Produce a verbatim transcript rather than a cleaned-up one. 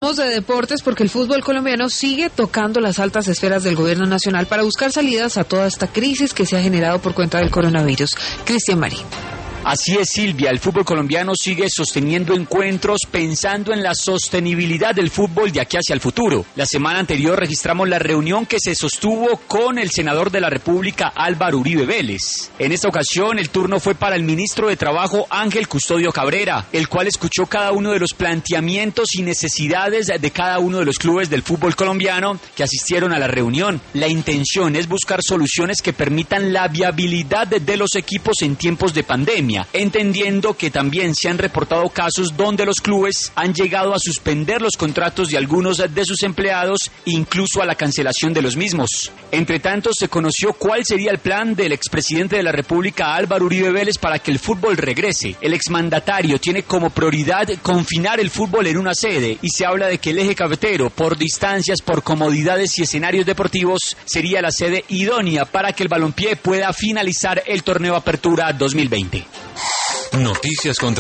de deportes porque el fútbol colombiano sigue tocando las altas esferas del gobierno nacional para buscar salidas a toda esta crisis que se ha generado por cuenta del coronavirus. Cristian Marín. Así es, Silvia, el fútbol colombiano sigue sosteniendo encuentros pensando en la sostenibilidad del fútbol de aquí hacia el futuro. La semana anterior registramos la reunión que se sostuvo con el senador de la República, Álvaro Uribe Vélez. En esta ocasión el turno fue para el ministro de Trabajo, Ángel Custodio Cabrera, el cual escuchó cada uno de los planteamientos y necesidades de cada uno de los clubes del fútbol colombiano que asistieron a la reunión. La intención es buscar soluciones que permitan la viabilidad de, de los equipos en tiempos de pandemia, entendiendo que también se han reportado casos donde los clubes han llegado a suspender los contratos de algunos de sus empleados, incluso a la cancelación de los mismos. Entre tanto, se conoció cuál sería el plan del expresidente de la República, Álvaro Uribe Vélez, para que el fútbol regrese. El exmandatario tiene como prioridad confinar el fútbol en una sede y se habla de que el eje cafetero, por distancias, por comodidades y escenarios deportivos, sería la sede idónea para que el balompié pueda finalizar el torneo Apertura dos mil veinte. Noticias contra